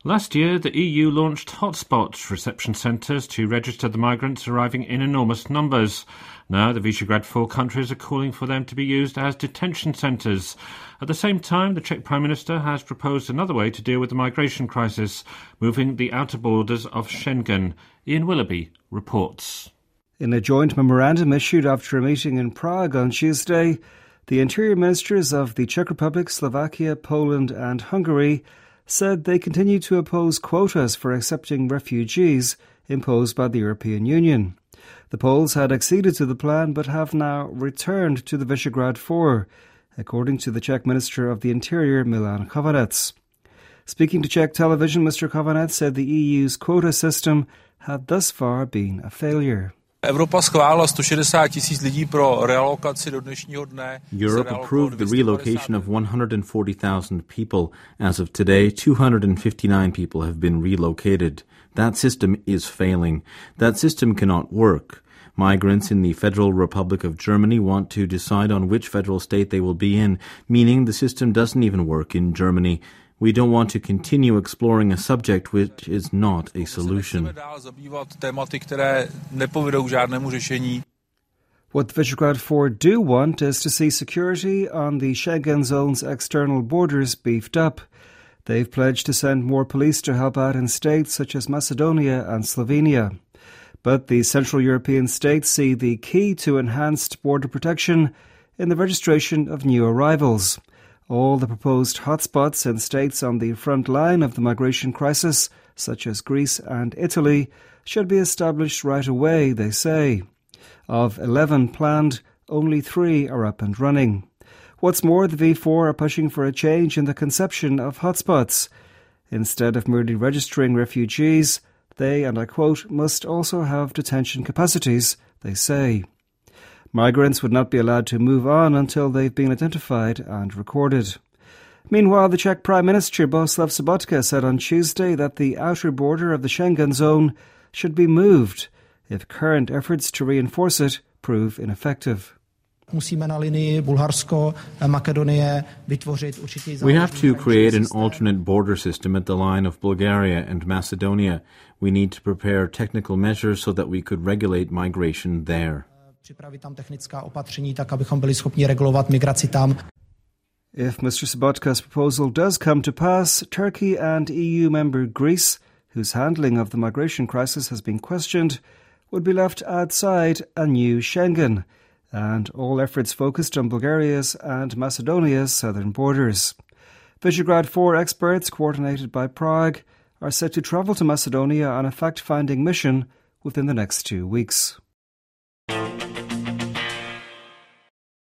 Last year, the EU launched hotspot reception centres to register the migrants arriving in enormous numbers. Now, the Visegrad 4 countries are calling for them to be used as detention centres. At the same time, the Czech Prime Minister has proposed another way to deal with the migration crisis, moving the outer borders of Schengen. Ian Willoughby reports. In a joint memorandum issued after a meeting in Prague on Tuesday, the interior ministers of the Czech Republic, Slovakia, Poland and Hungary said they continue to oppose quotas for accepting refugees imposed by the European Union. The Poles had acceded to the plan but have now returned to the Visegrad 4, according to the Czech Minister of the Interior, Milan Chovanec. Speaking to Czech television, Mr. Chovanec said the EU's quota system had thus far been a failure. Europe approved the relocation of 140,000 people. As of today, 259 people have been relocated. That system is failing. That system cannot work. Migrants in the Federal Republic of Germany want to decide on which federal state they will be in, meaning the system doesn't even work in Germany. We don't want to continue exploring a subject which is not a solution. What the Visegrad 4 do want is to see security on the Schengen zone's external borders beefed up. They've pledged to send more police to help out in states such as Macedonia and Slovenia. But the Central European states see the key to enhanced border protection in the registration of new arrivals. All the proposed hotspots in states on the front line of the migration crisis, such as Greece and Italy, should be established right away, they say. Of 11 planned, only 3 are up and running. What's more, the V4 are pushing for a change in the conception of hotspots. Instead of merely registering refugees, they, and I quote, must also have detention capacities, they say. Migrants would not be allowed to move on until they've been identified and recorded. Meanwhile, the Czech Prime Minister Bohuslav Sobotka said on Tuesday that the outer border of the Schengen zone should be moved if current efforts to reinforce it prove ineffective. We have to create an alternate border system at the line of Bulgaria and Macedonia. We need to prepare technical measures so that we could regulate migration there. If Mr. Sobotka's proposal does come to pass, Turkey and EU member Greece, whose handling of the migration crisis has been questioned, would be left outside a new Schengen, and all efforts focused on Bulgaria's and Macedonia's southern borders. Visegrad 4 experts, coordinated by Prague, are set to travel to Macedonia on a fact-finding mission within the next 2 weeks.